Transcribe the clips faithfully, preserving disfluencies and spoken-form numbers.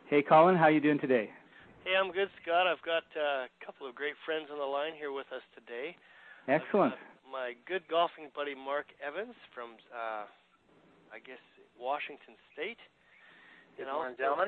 Hey, Colin, how you doing today? Hey, I'm good, Scott. I've got uh, a couple of great friends on the line here with us today. Excellent. My good golfing buddy, Mark Evans from, uh, I guess, Washington State. Good morning, gentlemen.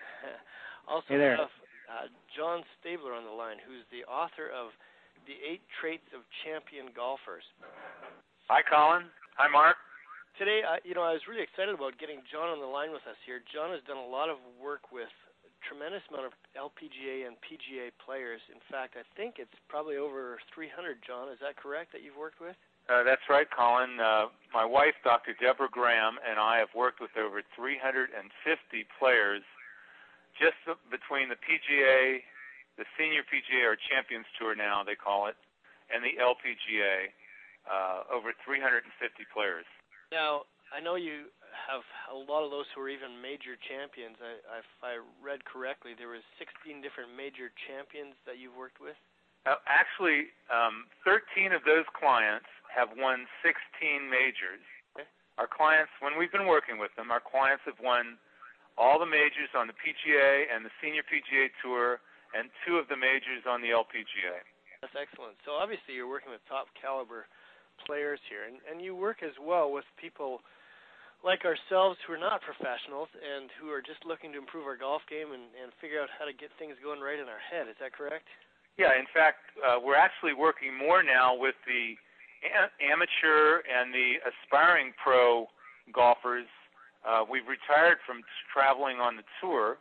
Also hey there. have uh, John Stabler on the line, who's the author of The Eight Traits of Champion Golfers. Hi, Colin. Hi, Mark. Today, uh, you know, I was really excited about getting John on the line with us here. John has done a lot of work with a tremendous amount of L P G A and P G A players. In fact, I think it's probably over three hundred, John. Is that correct, that you've worked with? Uh, that's right, Colin. Uh, my wife, Doctor Deborah Graham, and I have worked with over three hundred fifty players just between the P G A, the Senior P G A, or Champions Tour now they call it, and the L P G A, uh, over three hundred fifty players. Now, I know you have a lot of those who are even major champions. I, if I read correctly, there was sixteen different major champions that you've worked with? Uh, actually, um, thirteen of those clients have won sixteen majors. Okay. Our clients, when we've been working with them, our clients have won all the majors on the P G A and the Senior P G A Tour and two of the majors on the L P G A. That's excellent. So obviously you're working with top caliber players here, and, and you work as well with people like ourselves who are not professionals and who are just looking to improve our golf game and, and figure out how to get things going right in our head. Is that correct? Yeah, in fact, uh, we're actually working more now with the a- amateur and the aspiring pro golfers. Uh, we've retired from traveling on the tour.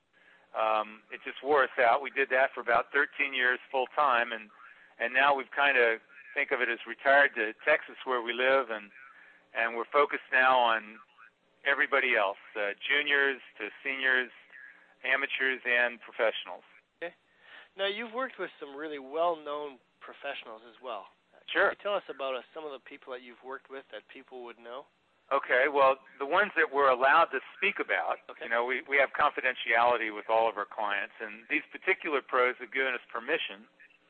Um, it just wore us out. We did that for about thirteen years full time, and, and now we've kind of think of it as retired to Texas where we live, and, and we're focused now on everybody else, uh, juniors to seniors, amateurs, and professionals. Okay. Now, you've worked with some really well-known professionals as well. Sure. Can you tell us about uh, some of the people that you've worked with that people would know? Okay, well, the ones that we're allowed to speak about, okay. you know, we, we have confidentiality with all of our clients, and these particular pros have given us permission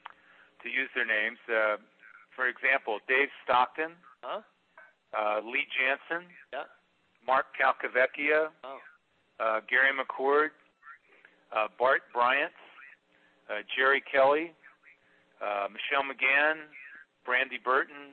to use their names. Uh, for example, Dave Stockton, huh? uh, Lee Jansen, yeah. Mark Calcavecchia, oh. uh, Gary McCord, uh, Bart Bryant, uh, Jerry Kelly, uh, Michelle McGann, Brandy Burton.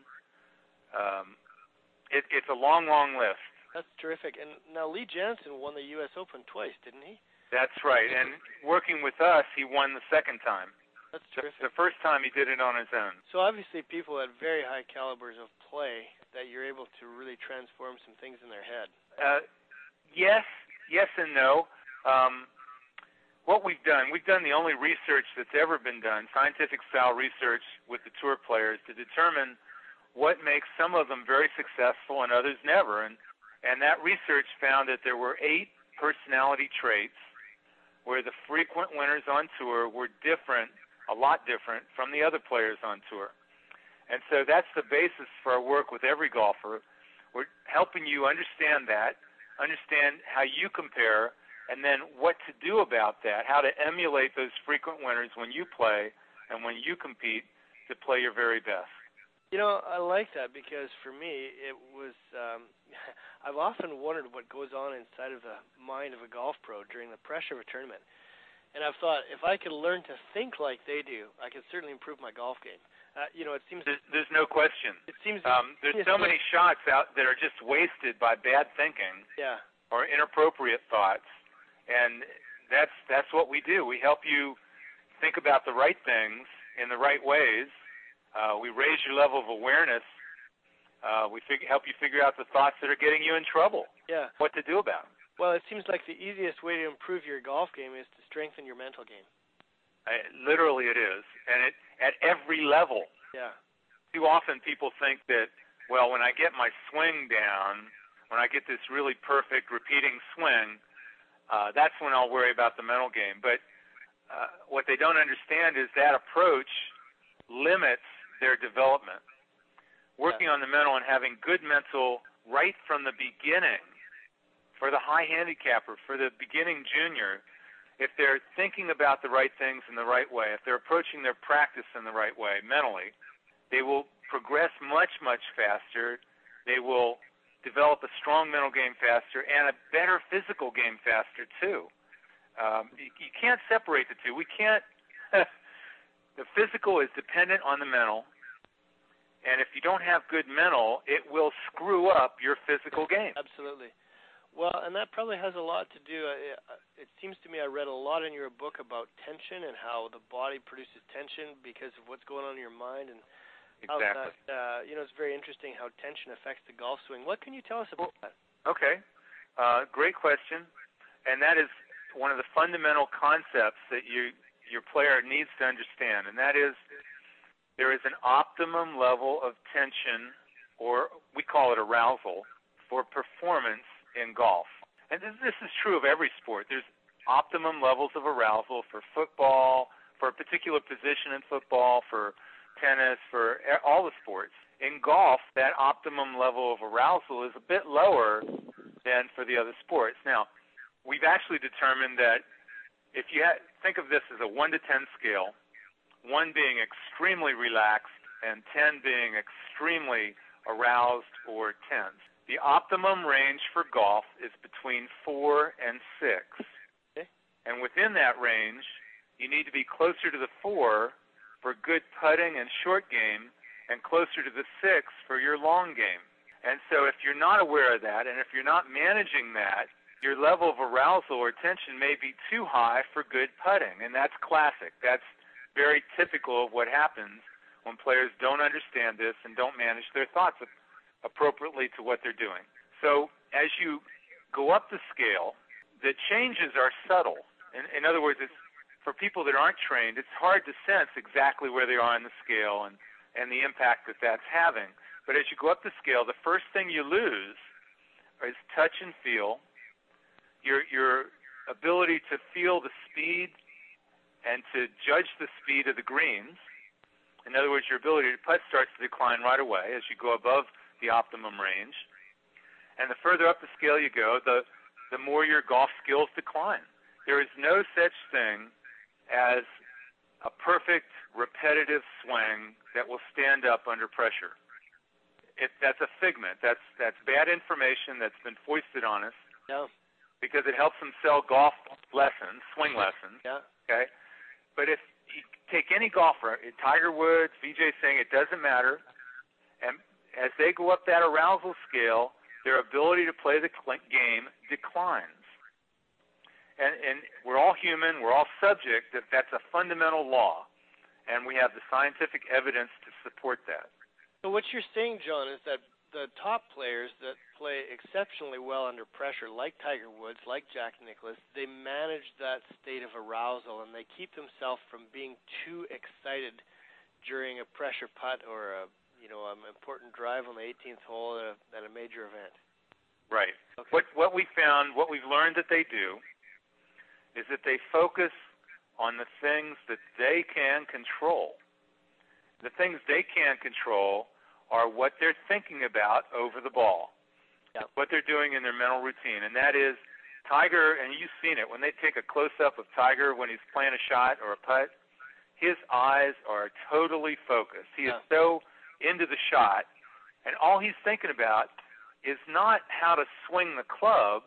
Um, it, it's a long, long list. That's terrific. And now Lee Jansen won the U S Open twice, didn't he? That's right. And working with us, he won the second time. That's terrific. The, the first time he did it on his own. So obviously people at very high calibers of play that you're able to really transform some things in their head. Uh, yes, yes and no. Um, what we've done, we've done the only research that's ever been done, scientific style research with the tour players to determine what makes some of them very successful and others never. And, and that research found that there were eight personality traits where the frequent winners on tour were different, a lot different, from the other players on tour. And so that's the basis for our work with every golfer. We're helping you understand that, understand how you compare, and then what to do about that, how to emulate those frequent winners when you play and when you compete to play your very best. You know, I like that because for me it was, um, I've often wondered what goes on inside of the mind of a golf pro during the pressure of a tournament. And I've thought, if I could learn to think like they do, I could certainly improve my golf game. Uh, you know, it seems... There's, there's no question. It seems... Um, there's so many shots out that are just wasted by bad thinking yeah. or inappropriate thoughts. And that's that's what we do. We help you think about the right things in the right ways. Uh, we raise your level of awareness. Uh, we fig- help you figure out the thoughts that are getting you in trouble, yeah. what to do about them. Well, it seems like the easiest way to improve your golf game is to strengthen your mental game. Uh, literally it is, and it at every level. Yeah. Too often people think that, well, when I get my swing down, when I get this really perfect repeating swing, uh, that's when I'll worry about the mental game. But uh, what they don't understand is that approach limits their development. Working yeah. on the mental and having good mental right from the beginning, for the high handicapper, for the beginning junior, if they're thinking about the right things in the right way, if they're approaching their practice in the right way mentally, they will progress much, much faster. They will develop a strong mental game faster and a better physical game faster, too. Um, you, you can't separate the two. We can't. The physical is dependent on the mental, and if you don't have good mental, it will screw up your physical game. Absolutely. Well, and that probably has a lot to do. Uh, it seems to me I read a lot in your book about tension and how the body produces tension because of what's going on in your mind, and exactly. how that, uh, you know, it's very interesting how tension affects the golf swing. What can you tell us about that? Okay, uh, great question, and that is one of the fundamental concepts that you your player needs to understand, and that is there is an optimum level of tension, or we call it arousal, for performance in golf. And this, this is true of every sport. There's optimum levels of arousal for football, for a particular position in football, for tennis, for all the sports. In golf, that optimum level of arousal is a bit lower than for the other sports. Now, we've actually determined that if you ha- think of this as a one to ten scale, one being extremely relaxed and ten being extremely aroused or tense, the optimum range for golf is between four and six. Okay. And within that range, you need to be closer to the four for good putting and short game, and closer to the six for your long game. And so if you're not aware of that, and if you're not managing that, your level of arousal or tension may be too high for good putting, and that's classic. That's very typical of what happens when players don't understand this and don't manage their thoughts appropriately to what they're doing. So as you go up the scale, the changes are subtle. In, in other words, it's, for people that aren't trained, it's hard to sense exactly where they are on the scale and, and the impact that that's having. But as you go up the scale, the first thing you lose is touch and feel, your your ability to feel the speed and to judge the speed of the greens. In other words, your ability to putt starts to decline right away as you go above the optimum range. And the further up the scale you go, the, the more your golf skills decline. There is no such thing as a perfect, repetitive swing that will stand up under pressure. It, that's a figment. That's that's bad information that's been foisted on us. Yeah. Because it helps them sell golf lessons, swing lessons. Yeah. Okay. But if you take any golfer, Tiger Woods, Vijay Singh, it doesn't matter. And as they go up that arousal scale, their ability to play the game declines. And, and we're all human. We're all subject. That that's a fundamental law, and we have the scientific evidence to support that. So what you're saying, John, is that the top players that play exceptionally well under pressure, like Tiger Woods, like Jack Nicklaus, they manage that state of arousal, and they keep themselves from being too excited during a pressure putt or a you know an important drive on the eighteenth hole at a, at a major event. Right. Okay. What what we found, what we've learned that they do, is that they focus on the things that they can control. The things they can control are what they're thinking about over the ball, yep. what they're doing in their mental routine. And that is Tiger, and you've seen it, when they take a close-up of Tiger when he's playing a shot or a putt, his eyes are totally focused. He yeah. is so into the shot, and all he's thinking about is not how to swing the club,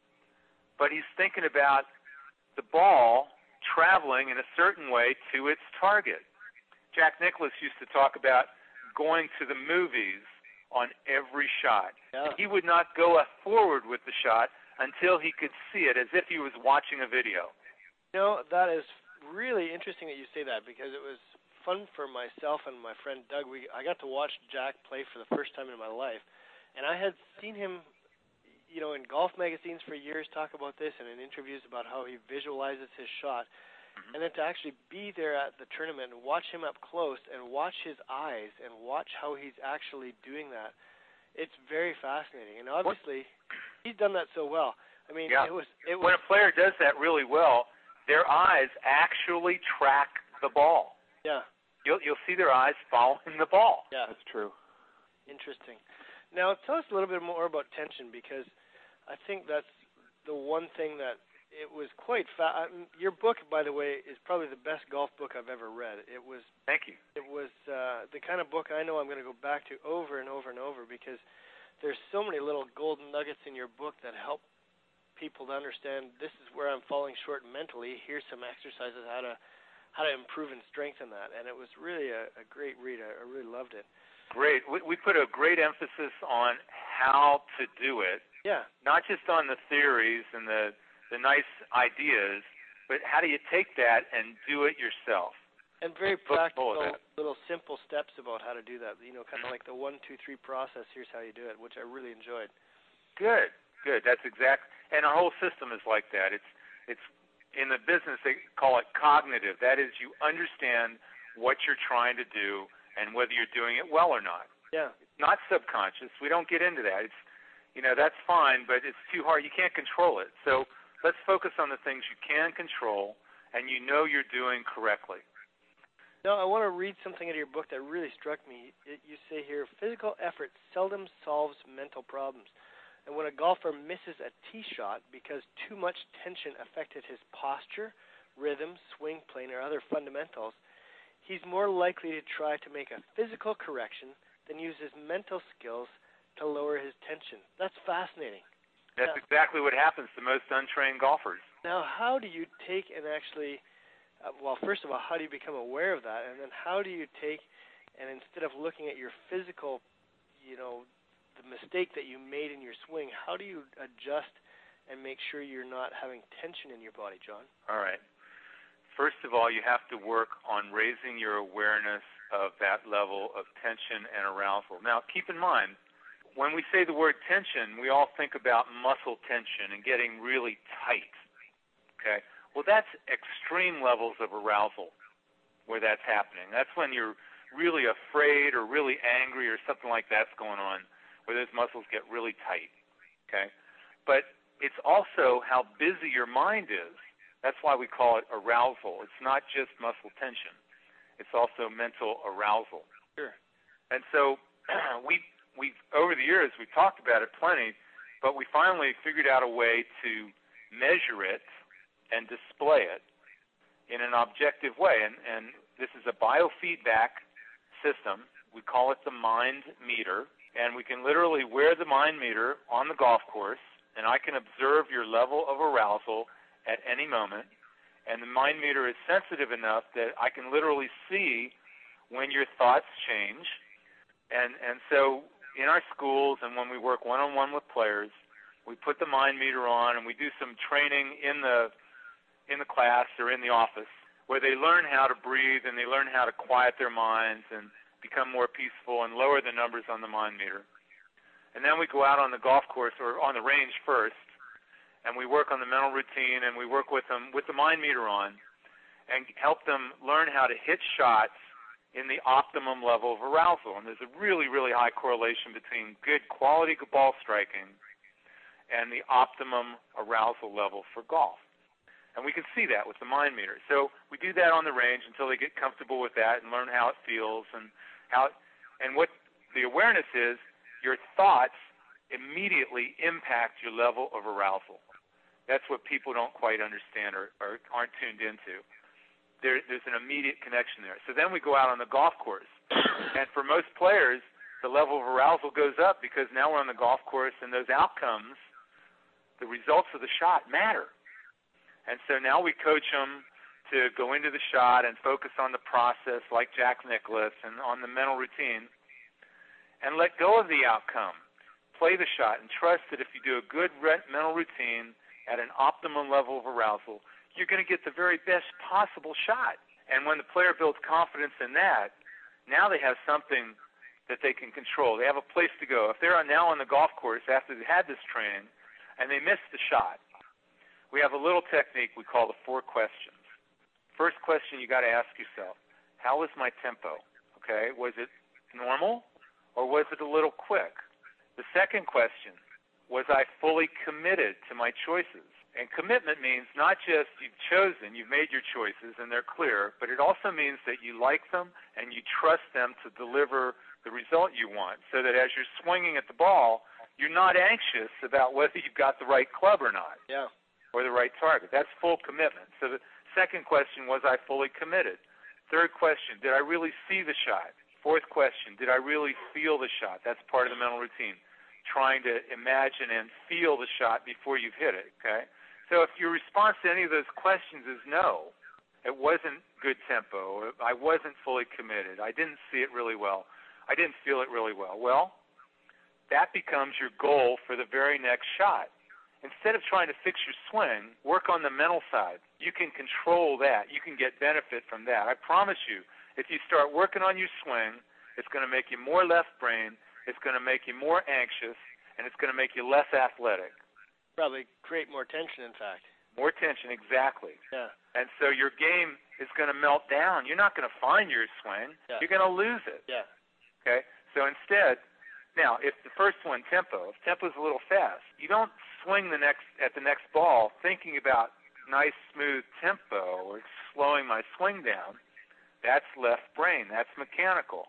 but he's thinking about the ball traveling in a certain way to its target. Jack Nicklaus used to talk about going to the movies on every shot. Yeah. He would not go forward with the shot until he could see it as if he was watching a video. You know, that is really interesting that you say that, because it was fun for myself and my friend Doug. We I got to watch Jack play for the first time in my life, and I had seen him you know, in golf magazines for years talk about this, and in interviews about how he visualizes his shot. And then to actually be there at the tournament and watch him up close and watch his eyes and watch how he's actually doing that, it's very fascinating. And obviously, he's done that so well. I mean, yeah. it was it was. When a player does that really well, their eyes actually track the ball. Yeah. You'll you'll see their eyes following the ball. Yeah, that's true. Interesting. Now, tell us a little bit more about tension, because I think that's the one thing that it was quite fa- your book, by the way, is probably the best golf book I've ever read. It was. Thank you. It was uh, the kind of book I know I'm going to go back to over and over and over, because there's so many little golden nuggets in your book that help people to understand this is where I'm falling short mentally. Here's some exercises how to how to improve and strengthen that. And it was really a, a great read. I, I really loved it. Great. We, we put a great emphasis on how to do it. Yeah. Not just on the theories and the, the nice ideas, but how do you take that and do it yourself? And very practical, Bullet. little simple steps about how to do that. You know, kind of like the one, two, three process. Here's how you do it, which I really enjoyed. Good, good. That's exact. And our whole system is like that. It's it's in the business they call it cognitive. That is, you understand what you're trying to do and whether you're doing it well or not. Yeah. It's not subconscious. We don't get into that. It's you know that's fine, but it's too hard. You can't control it. So let's focus on the things you can control and you know you're doing correctly. No, I want to read something out of your book that really struck me. It, you say here, physical effort seldom solves mental problems. And when a golfer misses a tee shot because too much tension affected his posture, rhythm, swing plane, or other fundamentals, he's more likely to try to make a physical correction than use his mental skills to lower his tension. That's fascinating. That's now, exactly what happens to most untrained golfers. Now, how do you take and actually, uh, well, first of all, how do you become aware of that? And then how do you take and instead of looking at your physical, you know, the mistake that you made in your swing, how do you adjust and make sure you're not having tension in your body, John? All right. First of all, you have to work on raising your awareness of that level of tension and arousal. Now, keep in mind, when we say the word tension, we all think about muscle tension and getting really tight. Okay? Well, that's extreme levels of arousal where that's happening. That's when you're really afraid or really angry or something like that's going on, where those muscles get really tight, okay? But it's also how busy your mind is. That's why we call it arousal. It's not just muscle tension. It's also mental arousal. Sure. And so we, we over the years, we've talked about it plenty, but we finally figured out a way to measure it and display it in an objective way. And, and this is a biofeedback system. We call it the mind meter. And we can literally wear the mind meter on the golf course, and I can observe your level of arousal at any moment. And the mind meter is sensitive enough that I can literally see when your thoughts change. And and so in our schools and when we work one-on-one with players, we put the mind meter on and we do some training in the in the class or in the office where they learn how to breathe and they learn how to quiet their minds and become more peaceful and lower the numbers on the mind meter. And then we go out on the golf course or on the range first, and we work on the mental routine, and we work with them with the mind meter on and help them learn how to hit shots in the optimum level of arousal. And there's a really, really high correlation between good quality ball striking and the optimum arousal level for golf. And we can see that with the mind meter. So we do that on the range until they get comfortable with that and learn how it feels and how, and what the awareness is, your thoughts immediately impact your level of arousal. That's what people don't quite understand or, or aren't tuned into. There, there's an immediate connection there. So then we go out on the golf course. And for most players, the level of arousal goes up because now we're on the golf course and those outcomes, the results of the shot matter. And so now we coach them to go into the shot and focus on the process like Jack Nicklaus and on the mental routine and let go of the outcome. Play the shot and trust that if you do a good mental routine at an optimum level of arousal, you're going to get the very best possible shot. And when the player builds confidence in that, now they have something that they can control. They have a place to go. If they're now on the golf course after they had this training and they missed the shot, we have a little technique we call the four questions. First question you got to ask yourself, how was my tempo? Okay, was it normal or was it a little quick? The second question, was I fully committed to my choices? And commitment means not just you've chosen, you've made your choices and they're clear, but it also means that you like them and you trust them to deliver the result you want so that as you're swinging at the ball, you're not anxious about whether you've got the right club or not. Yeah. Or the right target. That's full commitment. So the second question, was I fully committed? Third question, did I really see the shot? Fourth question, did I really feel the shot? That's part of the mental routine. trying to imagine and feel the shot before you've hit it, okay? So if your response to any of those questions is no, it wasn't good tempo, I wasn't fully committed, I didn't see it really well, I didn't feel it really well, well, that becomes your goal for the very next shot. Instead of trying to fix your swing, work on the mental side. You can control that. You can get benefit from that. I promise you, if you start working on your swing, it's going to make you more left brain, it's going to make you more anxious, and it's going to make you less athletic. Probably create more tension, in fact. More tension, exactly. Yeah. And so your game is going to melt down. You're not going to find your swing. Yeah. You're going to lose it. Yeah. Okay? So instead, now, if the first one, tempo, if tempo's a little fast, you don't swing the next at the next ball thinking about nice, smooth tempo or slowing my swing down. That's left brain. That's mechanical.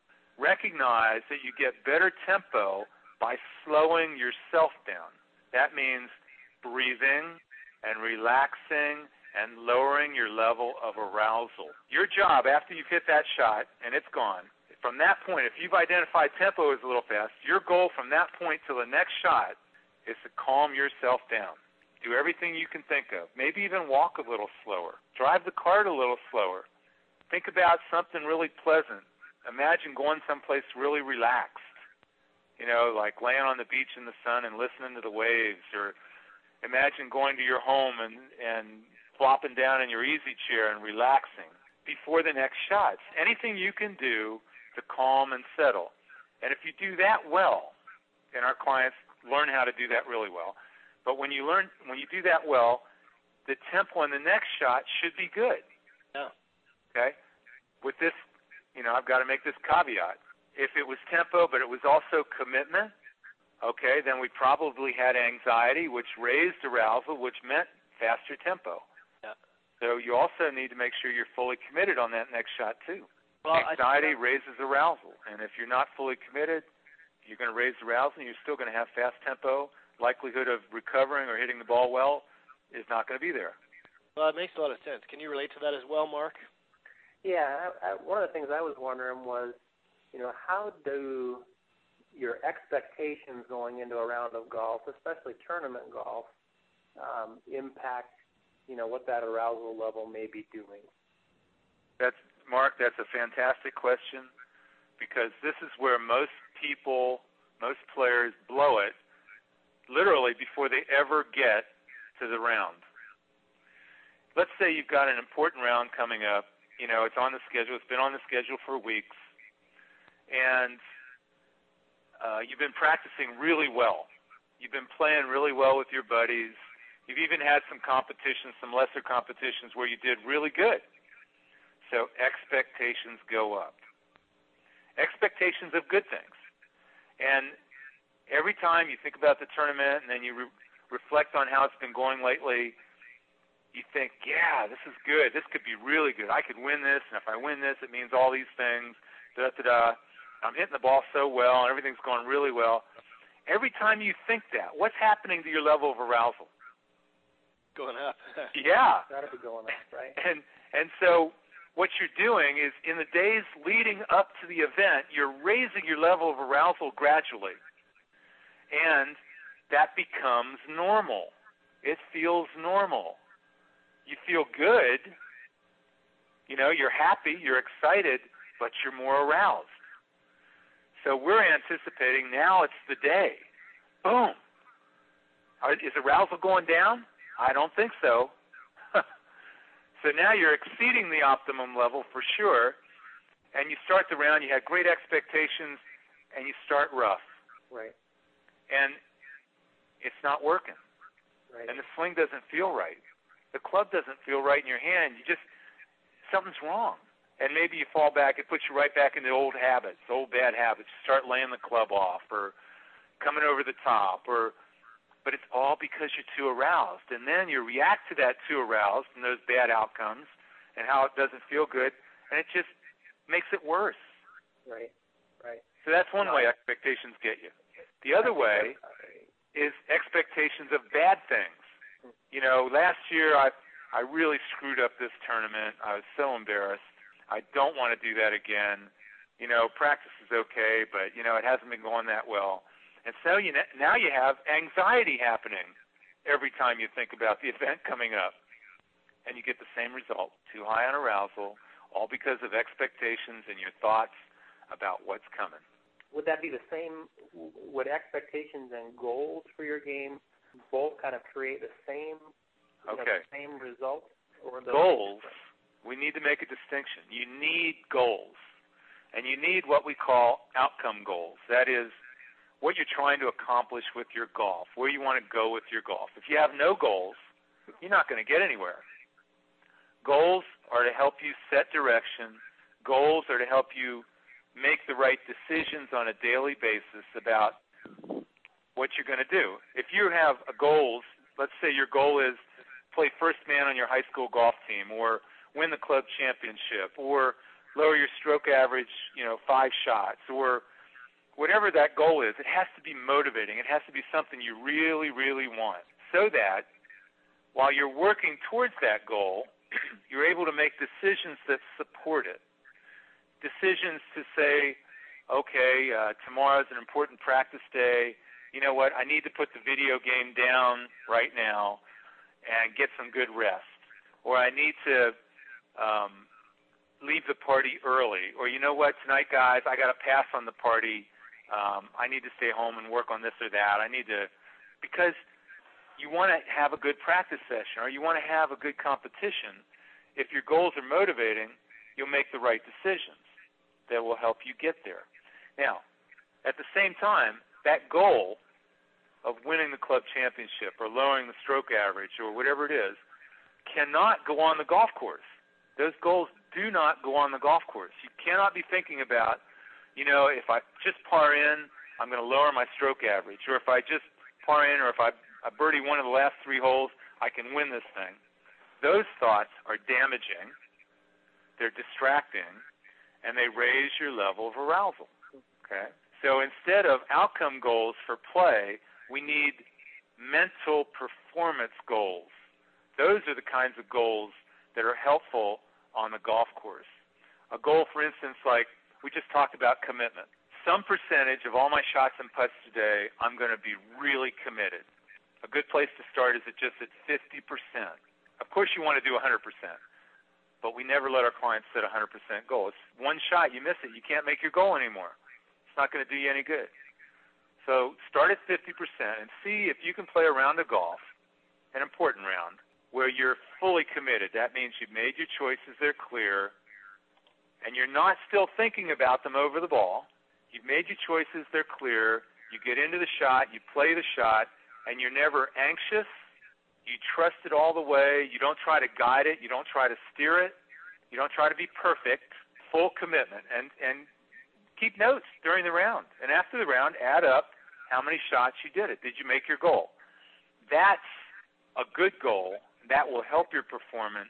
Recognize that you get better tempo by slowing yourself down. That means breathing and relaxing and lowering your level of arousal. Your job after you've hit that shot and it's gone, from that point, if you've identified tempo as a little fast, your goal from that point to the next shot is to calm yourself down. Do everything you can think of. Maybe even walk a little slower. Drive the cart a little slower. Think about something really pleasant. Imagine going someplace really relaxed. You know, like laying on the beach in the sun and listening to the waves. Or imagine going to your home and, and flopping down in your easy chair and relaxing before the next shot. Anything you can do to calm and settle. And if you do that well, and our clients learn how to do that really well, but when you learn, when you do that well, the tempo in the next shot should be good. Yeah. Okay? With this, you know, I've got to make this caveat. If it was tempo, but it was also commitment, okay, then we probably had anxiety, which raised arousal, which meant faster tempo. Yeah. So you also need to make sure you're fully committed on that next shot, too. Well, Anxiety raises arousal, and if you're not fully committed, you're going to raise arousal, and you're still going to have fast tempo. Likelihood of recovering or hitting the ball well is not going to be there. Well, it makes a lot of sense. Can you relate to that as well, Mark? Yeah, I, I, one of the things I was wondering was, you know, how do your expectations going into a round of golf, especially tournament golf, um, impact, you know, what that arousal level may be doing? That's Mark, that's a fantastic question, because this is where most people, most players blow it, literally before they ever get to the round. Let's say you've got an important round coming up. You know, it's on the schedule. It's been on the schedule for weeks. And uh, you've been practicing really well. You've been playing really well with your buddies. You've even had some competitions, some lesser competitions where you did really good. So expectations go up. Expectations of good things. And every time you think about the tournament and then you re- reflect on how it's been going lately, you think, yeah, this is good. This could be really good. I could win this, and if I win this, it means all these things. Da-da-da. I'm hitting the ball so well, and everything's going really well. Every time you think that, what's happening to your level of arousal? Going up. Yeah. Got to be going up, right? And and so what you're doing is in the days leading up to the event, you're raising your level of arousal gradually. And that becomes normal. It feels normal. You feel good. You know, you're happy, you're excited, but you're more aroused. So we're anticipating now it's the day. Boom. Are, is arousal going down? I don't think so. So now you're exceeding the optimum level for sure, and you start the round, you had great expectations, and you start rough. Right. And it's not working. Right. And the swing doesn't feel right. The club doesn't feel right in your hand. You just, something's wrong. And maybe you fall back, it puts you right back into old habits, old bad habits. You start laying the club off or coming over the top, or but it's all because you're too aroused. And then you react to that too aroused and those bad outcomes and how it doesn't feel good, and it just makes it worse. Right, right. So that's one way expectations get you. The other way is expectations of bad things. You know, last year I I really screwed up this tournament. I was so embarrassed. I don't want to do that again. You know, practice is okay, but, you know, it hasn't been going that well. And so you now you have anxiety happening every time you think about the event coming up. And you get the same result, too high on arousal, all because of expectations and your thoughts about what's coming. Would that be the same, would expectations and goals for your game both kind of create the same, you okay. know, the same result? Or the goals, we need to make a distinction. You need goals, and you need what we call outcome goals. That is what you're trying to accomplish with your golf, where you want to go with your golf. If you have no goals, you're not going to get anywhere. Goals are to help you set direction. Goals are to help you make the right decisions on a daily basis about what you're going to do. If you have a goals, let's say your goal is play first man on your high school golf team, or win the club championship, or lower your stroke average, you know, five shots, or whatever that goal is, it has to be motivating. It has to be something you really, really want, so that while you're working towards that goal, you're able to make decisions that support it. Decisions to say, okay, uh, tomorrow's an important practice day. You know what? I need to put the video game down right now and get some good rest. Or I need to um, leave the party early. Or you know what? Tonight, guys, I got to pass on the party. Um, I need to stay home and work on this or that. I need to, because you want to have a good practice session or you want to have a good competition. If your goals are motivating, you'll make the right decisions that will help you get there. Now, at the same time, that goal of winning the club championship or lowering the stroke average or whatever it is cannot go on the golf course. Those goals do not go on the golf course. You cannot be thinking about, you know, if I just par in, I'm going to lower my stroke average, or if I just par in, or if I, I birdie one of the last three holes, I can win this thing. Those thoughts are damaging, they're distracting, and they raise your level of arousal. Okay? So instead of outcome goals for play, we need mental performance goals. Those are the kinds of goals that are helpful on the golf course. A goal, for instance, like we just talked about commitment. Some percentage of all my shots and putts today, I'm going to be really committed. A good place to start is at just at fifty percent. Of course you want to do one hundred percent, but we never let our clients set a one hundred percent goal. It's one shot, you miss it, you can't make your goal anymore. It's not going to do you any good. So start at fifty percent and see if you can play a round of golf, an important round, where you're fully committed. That means you've made your choices, they're clear, and you're not still thinking about them over the ball. You've made your choices, they're clear. You get into the shot, you play the shot, and you're never anxious. You trust it all the way. You don't try to guide it. You don't try to steer it. You don't try to be perfect. Full commitment. And, and keep notes during the round. And after the round, add up how many shots you did it. Did you make your goal? That's a good goal. That will help your performance.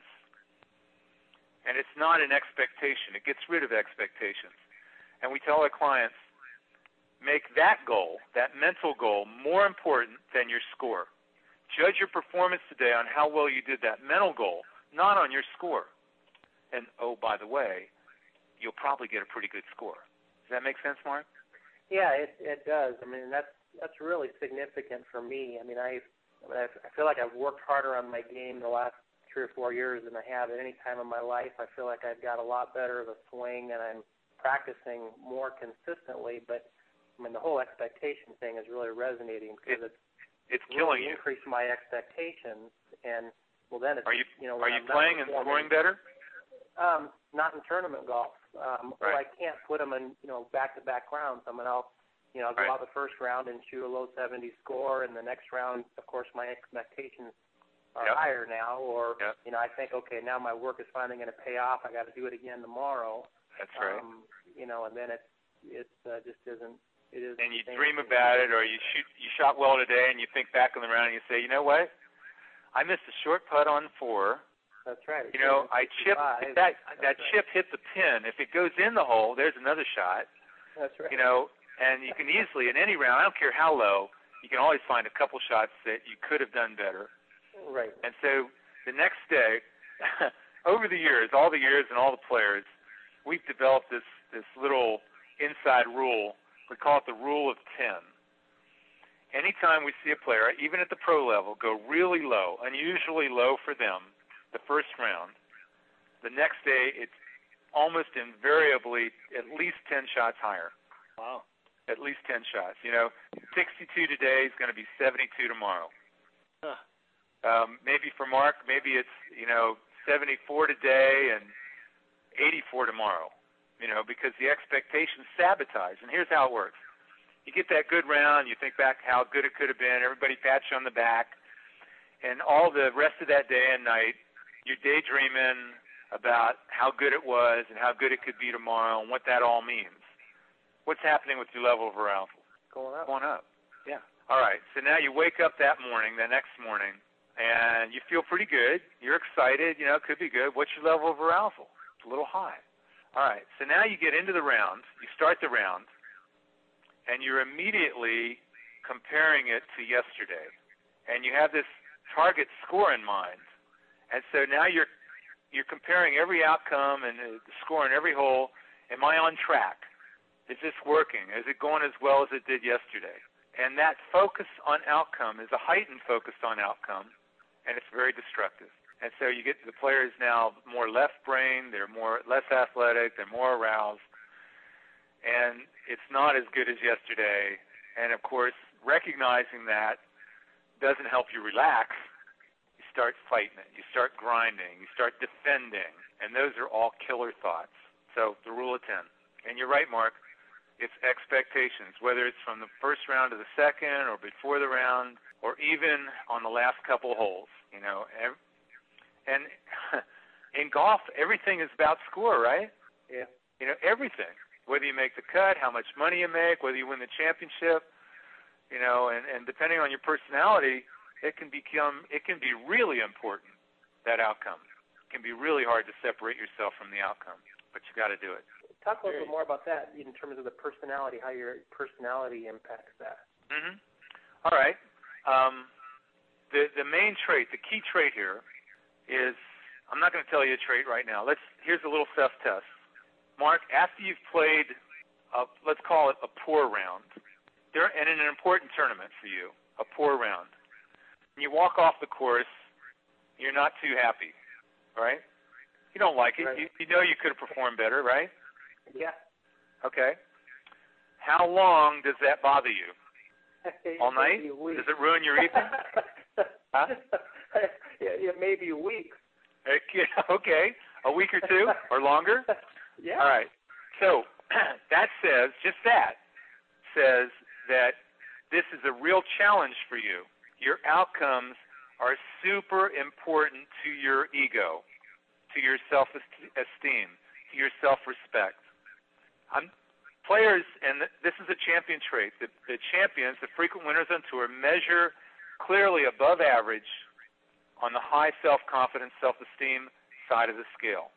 And it's not an expectation. It gets rid of expectations. And we tell our clients, make that goal, that mental goal, more important than your score. Judge your performance today on how well you did that mental goal, not on your score. And, oh, by the way, you'll probably get a pretty good score. Does that make sense, Mark? Yeah, it it does. I mean, that's that's really significant for me. I mean, I I, mean, I feel like I've worked harder on my game the last three or four years than I have at any time in my life. I feel like I've got a lot better of a swing, and I'm practicing more consistently. But I mean, the whole expectation thing is really resonating because it, it's it's killing really you. Increase my expectations, and well, then it's, are you you know are you playing and scoring better? Um, not in tournament golf. Um, right. Or I can't put them in, you know, back-to-back rounds. I mean, I'll, you know, I'll go right. out the first round and shoot a low seventy score, and the next round, of course, my expectations are yep. higher now. Or, yep. you know, I think, okay, now my work is finally going to pay off. I got to do it again tomorrow. That's right. Um, you know, and then it it uh, just isn't. It is. And you dream about it, or you shoot, you shot well today, and you think back on the round, and you say, you know what? I missed a short putt on four. That's right. You know, I chipped that that right. chip hit the pin. If it goes in the hole, there's another shot. That's right. You know, and you can easily in any round, I don't care how low, you can always find a couple shots that you could have done better. Right. And so the next day, over the years, all the years and all the players, we've developed this this little inside rule. We call it the rule of ten. anytime we see a player, even at the pro level, go really low, unusually low for them, the first round, the next day it's almost invariably at least ten shots higher. Wow. At least ten shots. You know, sixty-two today is going to be seventy-two tomorrow. Huh. Um, maybe for Mark, maybe it's, you know, seventy-four today and eighty-four tomorrow, you know, because the expectations sabotage. And here's how it works. You get that good round, you think back how good it could have been, everybody pats you on the back, and all the rest of that day and night, you're daydreaming about how good it was and how good it could be tomorrow and what that all means. What's happening with your level of arousal? Going up. Going up. Yeah. All right. So now you wake up that morning, the next morning, and you feel pretty good. You're excited. You know, it could be good. What's your level of arousal? It's a little high. All right. So now you get into the round. You start the round, and you're immediately comparing it to yesterday. And you have this target score in mind. And so now you're you're comparing every outcome and the score in every hole. Am I on track? Is this working? Is it going as well as it did yesterday? And that focus on outcome is a heightened focus on outcome, and it's very destructive. And so you get the players now more left-brained, they're more less athletic, they're more aroused, and it's not as good as yesterday. And, of course, recognizing that doesn't help you relax. You start fighting it. You start grinding. You start defending. And those are all killer thoughts. So the rule of ten. And you're right, Mark. It's expectations, whether it's from the first round to the second or before the round or even on the last couple holes, you know. And in golf, everything is about score, right? Yeah. You know, everything. Whether you make the cut, how much money you make, whether you win the championship, you know, and, and depending on your personality, it can become, it can be really important, that outcome. It can be really hard to separate yourself from the outcome, but you got to do it. Talk a little bit more about that in terms of the personality, how your personality impacts that. Mm-hmm. All right. Um, the the main trait, the key trait here is, I'm not going to tell you a trait right now. Let's here's a little self-test. Mark, after you've played, a, let's call it a poor round, there, and in an important tournament for you, a poor round, and you walk off the course, you're not too happy, right? You don't like it. Right. You, you know you could have performed better, right? Yeah. Okay. How long does that bother you? All night? Maybe Does it ruin your evening? Huh? Yeah, yeah, maybe weeks. Okay. A week or two or longer? Yeah. All right. So that says, just that, says that this is a real challenge for you. Your outcomes are super important to your ego, to your self-esteem, to your self-respect. I'm, players, and this is a champion trait, the, the champions, the frequent winners on tour, measure clearly above average on the high self-confidence, self-esteem side of the scale.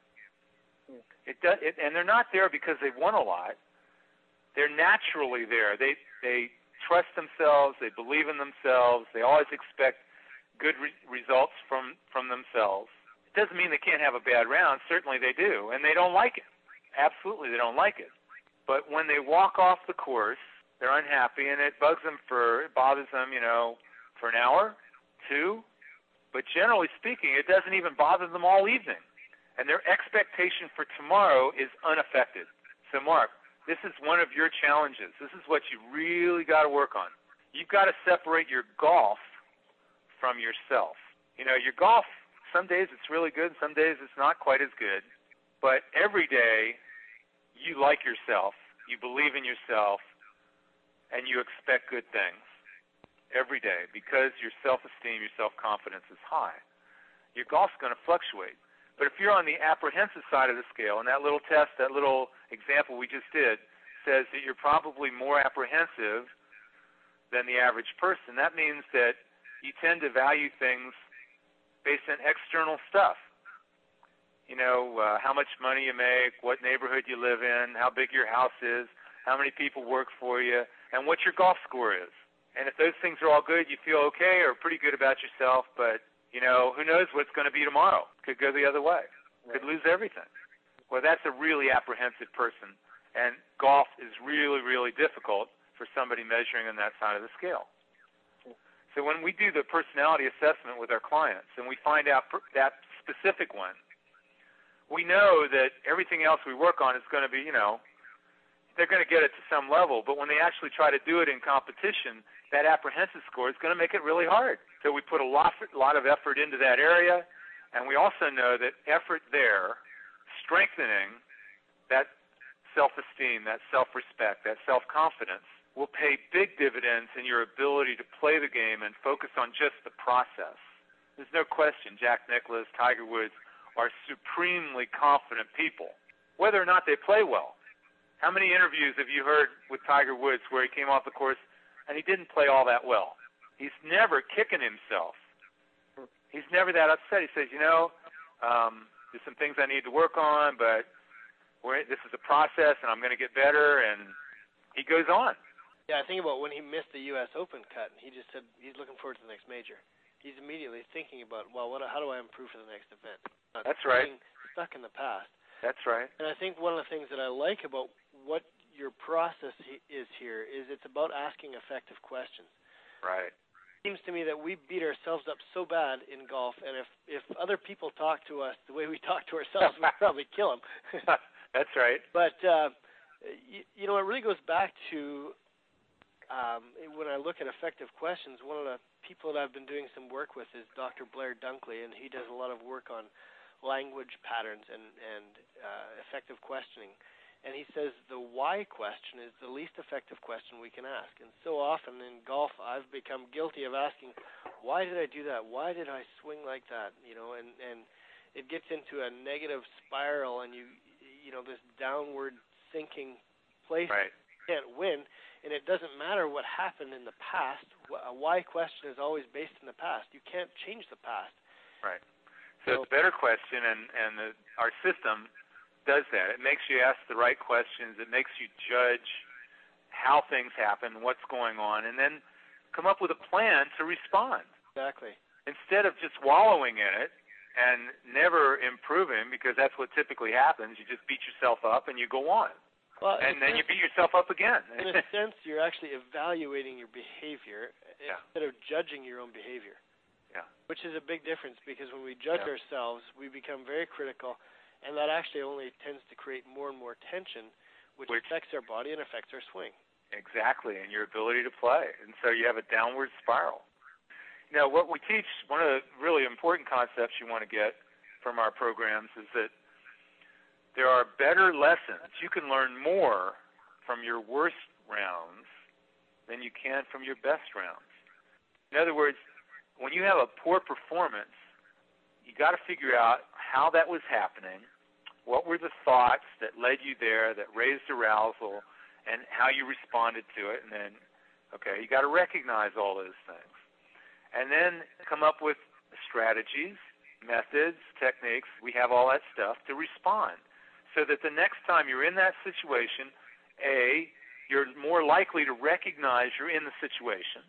It does, it, and they're not there because they've won a lot. They're naturally there. They they trust themselves. They believe in themselves. They always expect good re- results from, from themselves. It doesn't mean they can't have a bad round. Certainly they do, and they don't like it. Absolutely, they don't like it. But when they walk off the course, they're unhappy, and it bugs them for, it bothers them, you know, for an hour, two. But generally speaking, it doesn't even bother them all evening. And their expectation for tomorrow is unaffected. So, Mark, this is one of your challenges. This is what you really got to work on. You've got to separate your golf from yourself. You know, your golf, some days it's really good, some days it's not quite as good. But every day, you like yourself, you believe in yourself, and you expect good things every day because your self-esteem, your self-confidence is high. Your golf's going to fluctuate. But if you're on the apprehensive side of the scale, and that little test, that little example we just did, says that you're probably more apprehensive than the average person, that means that you tend to value things based on external stuff. You know, uh, how much money you make, what neighborhood you live in, how big your house is, how many people work for you, and what your golf score is. And if those things are all good, you feel okay or pretty good about yourself, but, you know, who knows what's going to be tomorrow? Could go the other way. Could lose everything. Well, that's a really apprehensive person, and golf is really, really difficult for somebody measuring on that side of the scale. So when we do the personality assessment with our clients and we find out per- that specific one, we know that everything else we work on is going to be, you know, they're going to get it to some level. But when they actually try to do it in competition, that apprehensive score is going to make it really hard. So we put a lot, a lot of effort into that area, and we also know that effort there, strengthening that self-esteem, that self-respect, that self-confidence, will pay big dividends in your ability to play the game and focus on just the process. There's no question Jack Nicklaus, Tiger Woods are supremely confident people, whether or not they play well. How many interviews have you heard with Tiger Woods where he came off the course and he didn't play all that well? He's never kicking himself. He's never that upset. He says, you know, um, there's some things I need to work on, but we're, this is a process, and I'm going to get better, and he goes on. Yeah, I think about when he missed the U S Open cut, and he just said he's looking forward to the next major. He's immediately thinking about, well, what, how do I improve for the next event? Not That's right. Stuck in the past. That's right. And I think one of the things that I like about what your process he, is here is it's about asking effective questions. Right. It seems to me that we beat ourselves up so bad in golf, and if, if other people talk to us the way we talk to ourselves, we'd probably kill them. That's right. But, uh, you, you know, it really goes back to um, when I look at effective questions, one of the people that I've been doing some work with is Doctor Blair Dunkley, and he does a lot of work on language patterns and, and uh, effective questioning. And he says the why question is the least effective question we can ask. And so often in golf, I've become guilty of asking, why did I do that? Why did I swing like that? You know, and, and it gets into a negative spiral, and you, you know, this downward sinking place. Right. You can't win, and it doesn't matter what happened in the past. A why question is always based in the past. You can't change the past. Right. So, so it's a better question, and, and the, our system does that. It makes you ask the right questions. It makes you judge how things happen, what's going on, and then come up with a plan to respond. Exactly. Instead of just wallowing in it and never improving, because that's what typically happens. You just beat yourself up and you go on. Well, and then sense, you beat yourself up again. In a sense, you're actually evaluating your behavior yeah. instead of judging your own behavior. Yeah. Which is a big difference, because when we judge yeah. ourselves, we become very critical. And that actually only tends to create more and more tension, which, which affects our body and affects our swing. Exactly, and your ability to play. And so you have a downward spiral. Now, what we teach, one of the really important concepts you want to get from our programs is that there are better lessons. You can learn more from your worst rounds than you can from your best rounds. In other words, when you have a poor performance, you got to figure out how that was happening, what were the thoughts that led you there, that raised arousal, and how you responded to it. And then, okay, you got to recognize all those things. And then come up with strategies, methods, techniques. We have all that stuff to respond, so that the next time you're in that situation, A, you're more likely to recognize you're in the situation.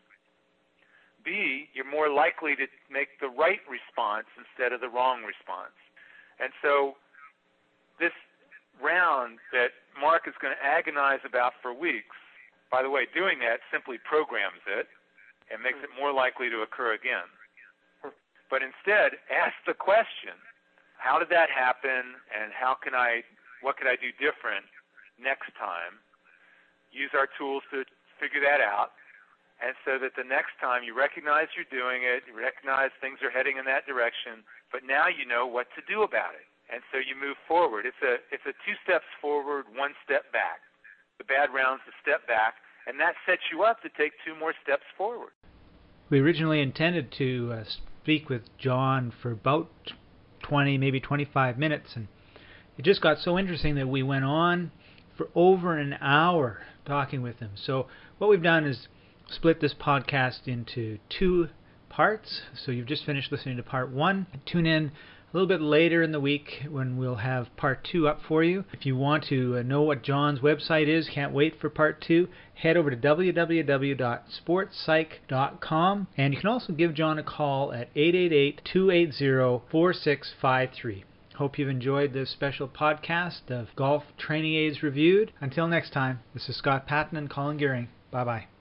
B, you're more likely to make the right response instead of the wrong response. And so this round that Mark is going to agonize about for weeks, by the way, doing that simply programs it and makes it more likely to occur again. But instead, ask the question, how did that happen, and how can I, what could I do different next time? Use our tools to figure that out. And so that the next time you recognize you're doing it, you recognize things are heading in that direction, but now you know what to do about it. And so you move forward. It's a it's a two steps forward, one step back. The bad round's a step back, and that sets you up to take two more steps forward. We originally intended to uh, speak with John for about twenty, maybe twenty-five minutes, and it just got so interesting that we went on for over an hour talking with him. So what we've done is split this podcast into two parts. So you've just finished listening to part one. Tune in a little bit later in the week when we'll have part two up for you. If you want to know what John's website is, can't wait for part two, head over to w w w dot sports psych dot com, and you can also give John a call at eight eight eight, two eight zero, four six five three. Hope you've enjoyed this special podcast of Golf Training Aids Reviewed. Until next time, this is Scott Patton and Colin Gearing. Bye-bye.